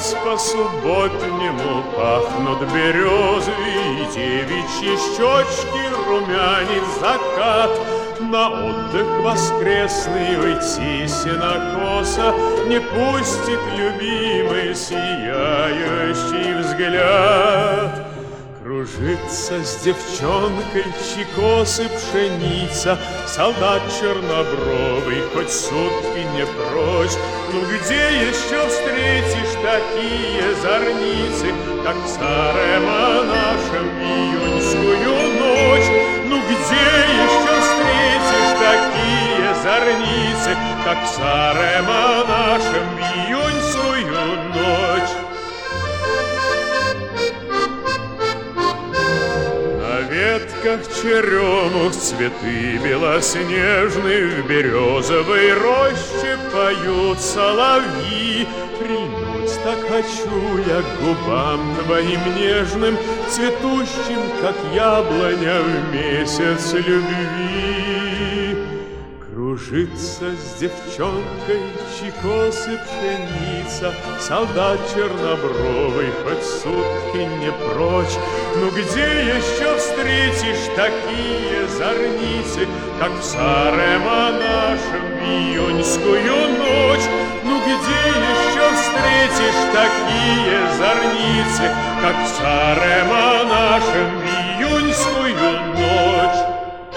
Опять по-субботнему пахнут березы, и девичьи щечки румянит закат. На отдых воскресный уйти сенокоса не пустит любимый сияющий взгляд. Кружится с девчонкой чекосы пшеница, солдат чернобровый хоть сутки не прочь. Ну где еще встретишь такие зорницы, как в старом нашем июньскую ночь? Ну где еще встретишь такие зорницы, как в старом нашем июньскую ночь? На ветках черемух цветы белоснежные, в березовой роще поют соловьи. Прильнуть так хочу я к губам твоим нежным, цветущим, как яблоня в месяц любви. Кружится с девчонкой чекосы пшеница, солдат чернобровый хоть сутки не прочь. Ну где еще встретишь такие зорницы, как в старом нашем июньскую ночь? Ну где еще встретишь такие зорницы, как в старом нашем июньскую ночь?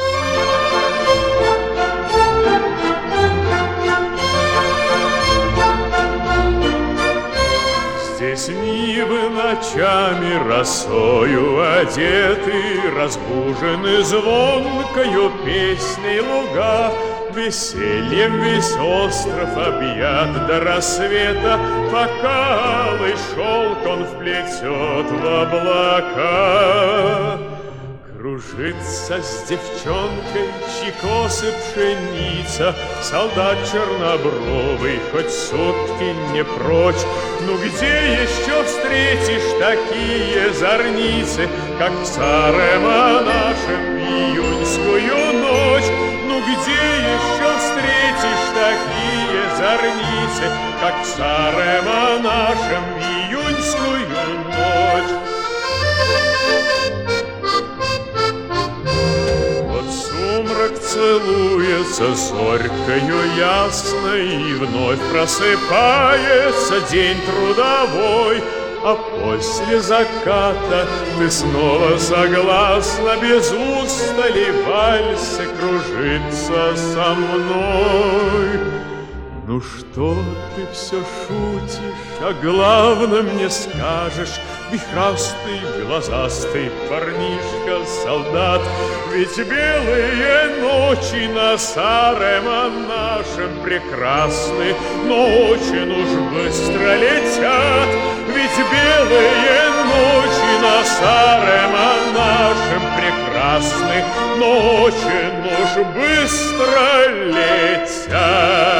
Здесь нивы ночами росою одеты, разбужены звонкою песней луга. Весельем весь остров объят до рассвета, пока алый шелк он вплетет в облака. Кружится с девчонкой чекосы пшеница, солдат чернобровый хоть сутки не прочь. Ну где еще встретишь такие зорницы, как в старом нашем июньскую ночь? Ну где еще встретишь такие зорницы, как в старом нашем июньскую ночь? Сумрак целуется зорькою ясной, и вновь просыпается день трудовой. А после заката ты снова согласна без устали в вальсе кружиться со мной. Ну что ты все шутишь, а главном не скажешь, вихрастый, глазастый парнишка-солдат? Ведь белые ночи на старом нашем прекрасны, но очень уж быстро летят. Ведь белые ночи на старом нашем прекрасны, но очень уж быстро летят.